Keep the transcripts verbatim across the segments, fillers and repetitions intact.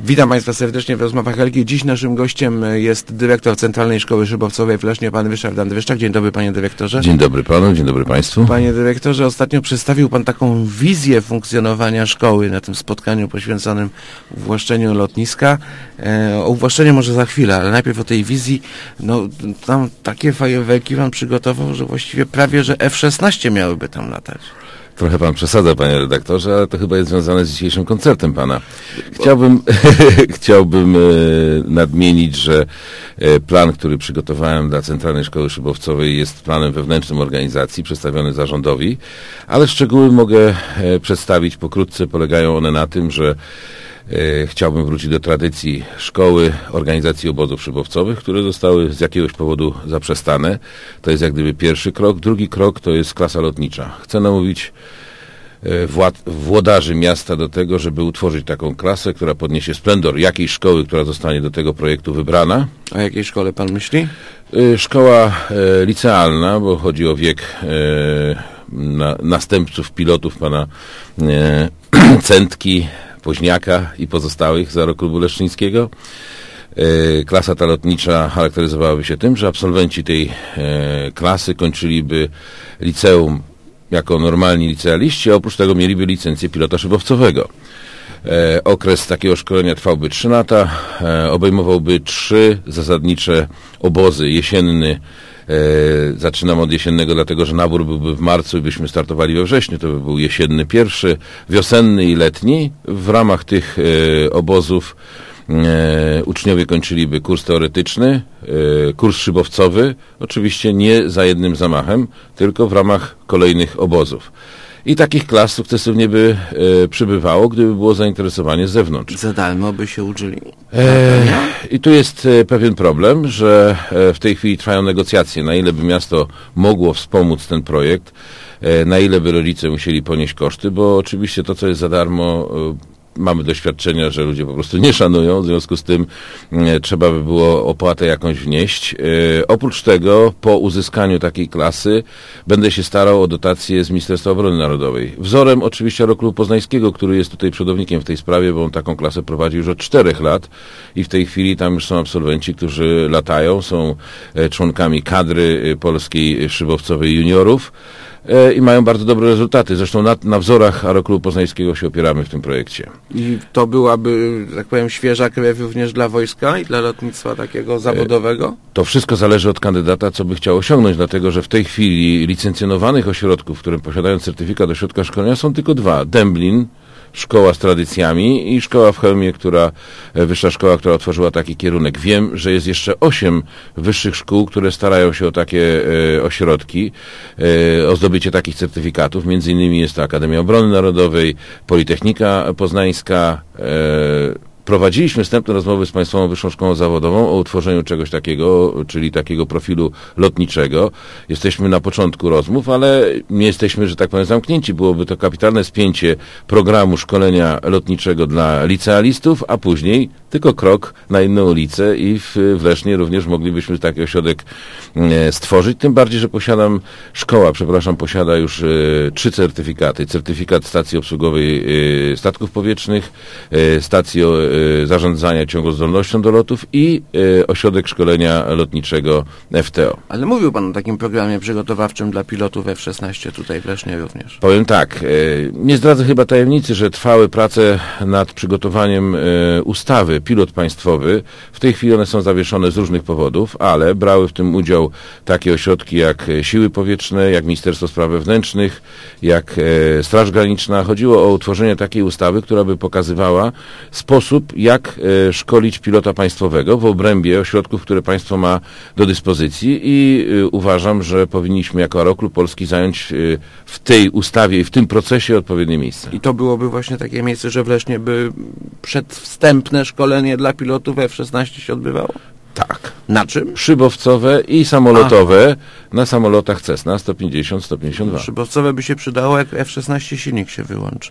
Witam Państwa serdecznie w rozmowach Helgi. Dziś naszym gościem jest dyrektor Centralnej Szkoły Szybowcowej w Lesznie, pan Ryszard Andryszczak. Dzień dobry, panie dyrektorze. Dzień dobry panu, dzień dobry państwu. Panie dyrektorze, ostatnio przedstawił pan taką wizję funkcjonowania szkoły na tym spotkaniu poświęconym uwłaszczeniu lotniska. E, o uwłaszczeniu może za chwilę, ale najpierw o tej wizji. No, tam takie fajerwerki pan przygotował, że właściwie prawie, że F szesnaście miałyby tam latać. Trochę pan przesadza, panie redaktorze, ale to chyba jest związane z dzisiejszym koncertem pana. Chciałbym, chciałbym e, nadmienić, że e, plan, który przygotowałem dla Centralnej Szkoły Szybowcowej jest planem wewnętrznym organizacji, przedstawiony zarządowi, ale szczegóły mogę e, przedstawić pokrótce. Polegają one na tym, że E, chciałbym wrócić do tradycji szkoły, organizacji obozów szybowcowych, które zostały z jakiegoś powodu zaprzestane. To jest jak gdyby pierwszy krok. Drugi krok to jest klasa lotnicza. Chcę namówić e, wład, włodarzy miasta do tego, żeby utworzyć taką klasę, która podniesie splendor jakiejś szkoły, która zostanie do tego projektu wybrana. O jakiej szkole pan myśli? E, szkoła e, licealna, bo chodzi o wiek e, na, następców pilotów pana e, Centki, Poźniaka i pozostałych z Aeroklubu Leszczyńskiego. E, klasa ta lotnicza charakteryzowałaby się tym, że absolwenci tej e, klasy kończyliby liceum jako normalni licealiści, a oprócz tego mieliby licencję pilota szybowcowego. E, okres takiego szkolenia trwałby trzy lata, e, obejmowałby trzy zasadnicze obozy. Jesienny, e, zaczynam od jesiennego, dlatego że nabór byłby w marcu i byśmy startowali we wrześniu, to by był jesienny pierwszy, wiosenny i letni. W ramach tych e, obozów e, uczniowie kończyliby kurs teoretyczny, e, kurs szybowcowy, oczywiście nie za jednym zamachem, tylko w ramach kolejnych obozów. I takich klas sukcesywnie by e, przybywało, gdyby było zainteresowanie z zewnątrz. Za darmo by się uczyli. E, I tu jest e, pewien problem, że e, w tej chwili trwają negocjacje, na ile by miasto mogło wspomóc ten projekt, e, na ile by rodzice musieli ponieść koszty, bo oczywiście to, co jest za darmo, e, mamy doświadczenia, że ludzie po prostu nie szanują, w związku z tym e, trzeba by było opłatę jakąś wnieść. E, oprócz tego, po uzyskaniu takiej klasy, będę się starał o dotację z Ministerstwa Obrony Narodowej. Wzorem oczywiście Aeroklubu Poznańskiego, który jest tutaj przodownikiem w tej sprawie, bo on taką klasę prowadzi już od czterech lat i w tej chwili tam już są absolwenci, którzy latają, są e, członkami kadry e, polskiej szybowcowej juniorów i mają bardzo dobre rezultaty. Zresztą na, na wzorach Aeroklubu Poznańskiego się opieramy w tym projekcie. I to byłaby, tak powiem, świeża krew również dla wojska i dla lotnictwa takiego zawodowego? To wszystko zależy od kandydata, co by chciał osiągnąć, dlatego że w tej chwili licencjonowanych ośrodków, które posiadają certyfikat ośrodka szkolenia, są tylko dwa. Dęblin, szkoła z tradycjami i szkoła w Chełmie, która, wyższa szkoła, która otworzyła taki kierunek. Wiem, że jest jeszcze osiem wyższych szkół, które starają się o takie e, ośrodki, e, o zdobycie takich certyfikatów. Między innymi jest to Akademia Obrony Narodowej, Politechnika Poznańska. E, Prowadziliśmy wstępne rozmowy z Państwową Wyższą Szkołą Zawodową o utworzeniu czegoś takiego, czyli takiego profilu lotniczego. Jesteśmy na początku rozmów, ale nie jesteśmy, że tak powiem, zamknięci. Byłoby to kapitalne spięcie programu szkolenia lotniczego dla licealistów, a później tylko krok na inną ulicę i w, w Lesznie również moglibyśmy taki ośrodek e, stworzyć. Tym bardziej, że posiadam, szkoła, przepraszam, posiada już e, trzy certyfikaty. Certyfikat stacji obsługowej e, statków powietrznych, e, stacji e, zarządzania ciągozdolnością do lotów i e, ośrodek szkolenia lotniczego F T O. Ale mówił pan o takim programie przygotowawczym dla pilotów F szesnaście tutaj w Lesznie również. Powiem tak, e, nie zdradzę chyba tajemnicy, że trwały prace nad przygotowaniem e, ustawy pilot państwowy. W tej chwili one są zawieszone z różnych powodów, ale brały w tym udział takie ośrodki jak Siły Powietrzne, jak Ministerstwo Spraw Wewnętrznych, jak e, Straż Graniczna. Chodziło o utworzenie takiej ustawy, która by pokazywała sposób, jak e, szkolić pilota państwowego w obrębie ośrodków, które państwo ma do dyspozycji i e, uważam, że powinniśmy jako Aeroklub Polski zająć e, w tej ustawie i w tym procesie odpowiednie miejsce. I to byłoby właśnie takie miejsce, że w Lesznie by przedwstępne szkolenie dla pilotów F szesnaście się odbywało? Tak. Na czym? Szybowcowe i samolotowe Aha. na samolotach Cessna sto pięćdziesiąt, sto pięćdziesiąt dwa. Szybowcowe by się przydało, jak F szesnaście silnik się wyłączy.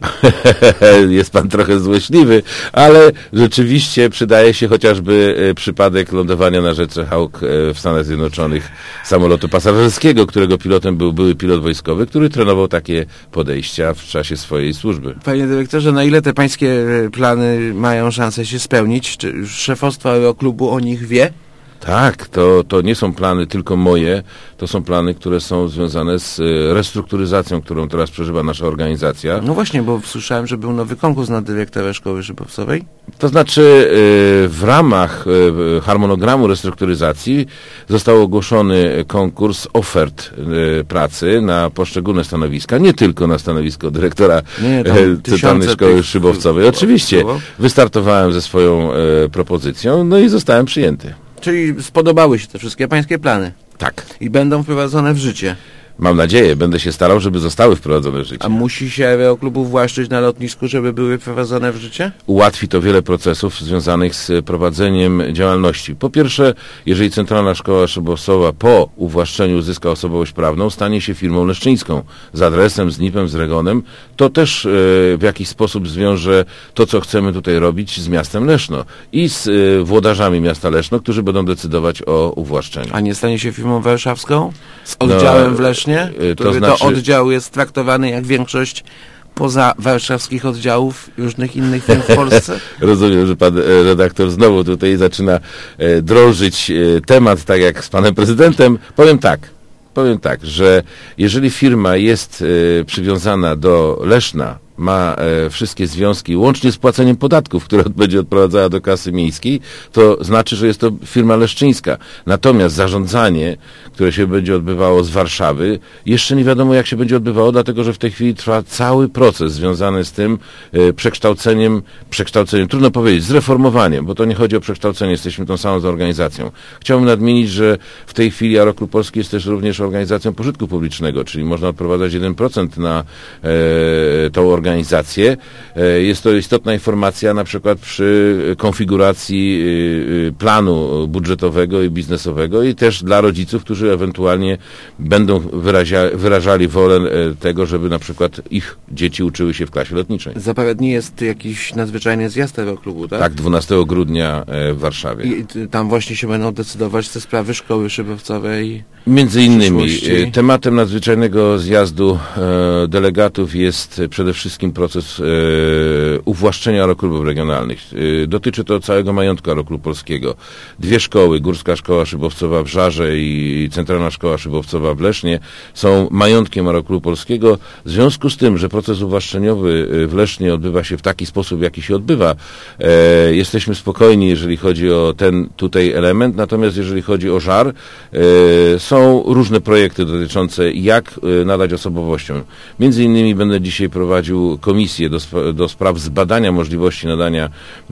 Jest pan trochę złośliwy, ale rzeczywiście przydaje się chociażby e, przypadek lądowania na rzece Hawk e, w Stanach Zjednoczonych samolotu pasażerskiego, którego pilotem był były pilot wojskowy, który trenował takie podejścia w czasie swojej służby. Panie dyrektorze, na ile te pańskie plany mają szansę się spełnić? Czy szefostwo Aeroklubu o nich wie? Tak, to, to nie są plany tylko moje, to są plany, które są związane z restrukturyzacją, którą teraz przeżywa nasza organizacja. No właśnie, bo słyszałem, że był nowy konkurs na dyrektora Szkoły Szybowcowej. To znaczy w ramach harmonogramu restrukturyzacji został ogłoszony konkurs ofert pracy na poszczególne stanowiska, nie tylko na stanowisko dyrektora Centralnej Szkoły Szybowcowej. Oczywiście wystartowałem ze swoją propozycją, no i zostałem przyjęty. Czyli spodobały się te wszystkie pańskie plany? Tak. I będą wprowadzone w życie? Mam nadzieję, będę się starał, żeby zostały wprowadzone w życie. A musi się Aeroklubu właszczyć na lotnisku, żeby były wprowadzone w życie? Ułatwi to wiele procesów związanych z prowadzeniem działalności. Po pierwsze, jeżeli Centralna Szkoła Szybowcowa po uwłaszczeniu uzyska osobowość prawną, stanie się firmą leszczyńską z adresem, z N I P-em, z Regonem, to też e, w jakiś sposób zwiąże to, co chcemy tutaj robić z miastem Leszno i z e, włodarzami miasta Leszno, którzy będą decydować o uwłaszczeniu. A nie stanie się firmą warszawską? Z oddziałem no, w Lesznie? Który to, znaczy... to oddział jest traktowany jak większość poza warszawskich oddziałów różnych innych firm w Polsce? Rozumiem, że pan redaktor znowu tutaj zaczyna e, drążyć e, temat, tak jak z panem prezydentem. Powiem tak, powiem tak, że jeżeli firma jest e, przywiązana do Leszna, ma e, wszystkie związki, łącznie z płaceniem podatków, które będzie odprowadzała do kasy miejskiej, to znaczy, że jest to firma leszczyńska. Natomiast zarządzanie, które się będzie odbywało z Warszawy, jeszcze nie wiadomo, jak się będzie odbywało, dlatego, że w tej chwili trwa cały proces związany z tym e, przekształceniem, przekształceniem, trudno powiedzieć, zreformowaniem, bo to nie chodzi o przekształcenie, jesteśmy tą samą organizacją. Chciałbym nadmienić, że w tej chwili Aeroklub Polski jest też również organizacją pożytku publicznego, czyli można odprowadzać jeden procent na e, tą organizację. organizację. Jest to istotna informacja na przykład przy konfiguracji planu budżetowego i biznesowego i też dla rodziców, którzy ewentualnie będą wyrazia, wyrażali wolę tego, żeby na przykład ich dzieci uczyły się w klasie lotniczej. Za parę dni jest jakiś nadzwyczajny zjazd Aeroklubu, tak? Tak, dwunastego grudnia w Warszawie. I tam właśnie się będą decydować te sprawy Szkoły Szybowcowej. Między innymi tematem nadzwyczajnego zjazdu e, delegatów jest przede wszystkim proces e, uwłaszczenia aeroklubów regionalnych. E, dotyczy to całego majątku Aeroklubu Polskiego. Dwie szkoły, Górska Szkoła Szybowcowa w Żarze i Centralna Szkoła Szybowcowa w Lesznie, są majątkiem Aeroklubu Polskiego. W związku z tym, że proces uwłaszczeniowy w Lesznie odbywa się w taki sposób, w jaki się odbywa, e, jesteśmy spokojni, jeżeli chodzi o ten tutaj element, natomiast jeżeli chodzi o Żar, e, są różne projekty dotyczące, jak y, nadać osobowościom. Między innymi będę dzisiaj prowadził komisję do, sp do spraw zbadania możliwości nadania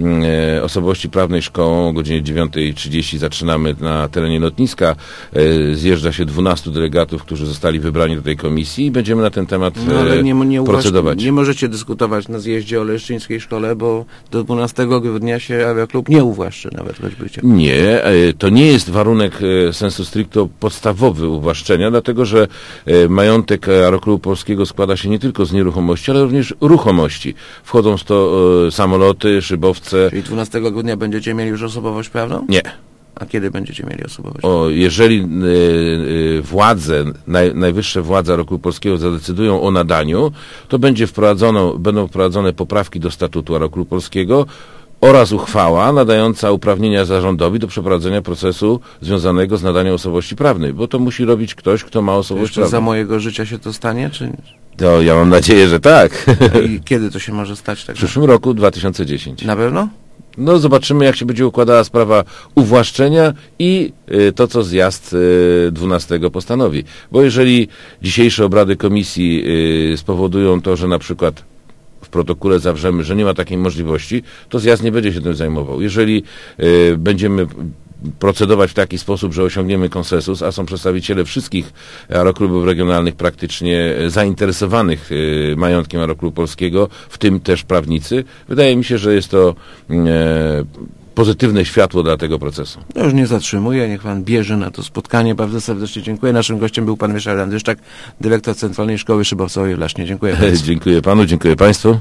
y, osobowości prawnej szkołom. O godzinie dziewiątej trzydzieści zaczynamy na terenie lotniska. Y, zjeżdża się dwunastu delegatów, którzy zostali wybrani do tej komisji i będziemy na ten temat y, no, ale nie, nie procedować. Nie możecie dyskutować na zjeździe o leszczyńskiej szkole, bo do dwunastego grudnia się Aeroklub nie uwłaszczy nawet choćbycie. Nie, y, to nie jest warunek y, sensu stricto podstawowy uwłaszczenia, dlatego że e, majątek Aeroklubu Polskiego składa się nie tylko z nieruchomości, ale również ruchomości. Wchodzą w to e, samoloty, szybowce. Czyli dwunastego grudnia będziecie mieli już osobowość prawną? Nie. A kiedy będziecie mieli osobowość? O, jeżeli y, y, władze, naj, najwyższe władze Aeroklubu Polskiego zadecydują o nadaniu, to będzie wprowadzono, będą wprowadzone poprawki do statutu Aeroklubu Polskiego oraz uchwała nadająca uprawnienia zarządowi do przeprowadzenia procesu związanego z nadaniem osobowości prawnej, bo to musi robić ktoś, kto ma osobowość prawną. Za mojego życia się to stanie, czy... To ja mam nadzieję, że tak. I kiedy to się może stać? Tak w przyszłym roku dwa tysiące dziesiątym. Na pewno? No zobaczymy, jak się będzie układała sprawa uwłaszczenia i y, to, co zjazd y, dwunastego postanowi. Bo jeżeli dzisiejsze obrady komisji y, spowodują to, że na przykład w protokole zawrzemy, że nie ma takiej możliwości, to zjazd nie będzie się tym zajmował. Jeżeli y, będziemy procedować w taki sposób, że osiągniemy konsensus, a są przedstawiciele wszystkich aeroklubów regionalnych praktycznie zainteresowanych y, majątkiem Aeroklubu Polskiego, w tym też prawnicy, wydaje mi się, że jest to y, pozytywne światło dla tego procesu. No już nie zatrzymuję, niech pan bierze na to spotkanie. Bardzo serdecznie dziękuję. Naszym gościem był pan Mieszał Landryszczak, dyrektor Centralnej Szkoły Szybowcowej w Lesznie. Dziękuję bardzo. Dziękuję panu, dziękuję państwu.